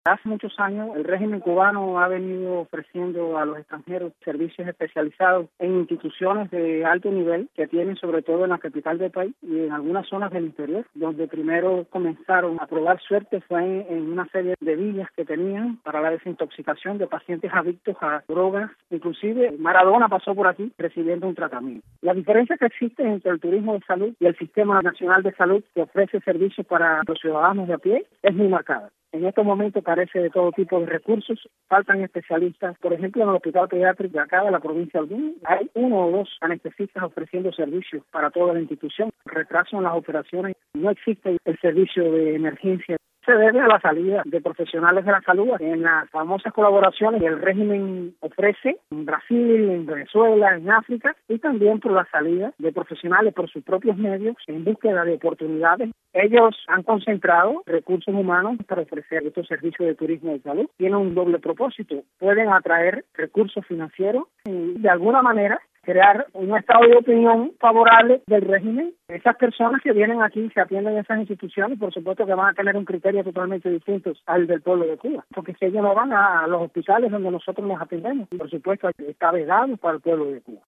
Hace muchos años el régimen cubano ha venido ofreciendo a los extranjeros servicios especializados en instituciones de alto nivel que tienen sobre todo en la capital del país y en algunas zonas del interior, donde primero comenzaron a probar suerte fue en una serie de villas que tenían para la desintoxicación de pacientes adictos a drogas. Inclusive Maradona pasó por aquí recibiendo un tratamiento. La diferencia que existe entre el turismo de salud y el Sistema Nacional de Salud que ofrece servicios para los ciudadanos de a pie es muy marcada. En estos momentos carece de todo tipo de recursos, faltan especialistas. Por ejemplo, en el Hospital Pediátrico de acá de la provincia de Holguín hay 1 o 2 anestesistas ofreciendo servicios para toda la institución. Retraso en las operaciones, no existe el servicio de emergencia. Se debe a la salida de profesionales de la salud en las famosas colaboraciones que el régimen ofrece en Brasil, en Venezuela, en África, y también por la salida de profesionales por sus propios medios en búsqueda de oportunidades. Ellos han concentrado recursos humanos para ofrecer estos servicios de turismo de salud. Tienen un doble propósito. Pueden atraer recursos financieros y de alguna manera crear un estado de opinión favorable del régimen. Esas personas que vienen aquí se atienden en esas instituciones, por supuesto que van a tener un criterio totalmente distinto al del pueblo de Cuba, porque si ellos no van a los hospitales donde nosotros nos atendemos, por supuesto está vedado para el pueblo de Cuba.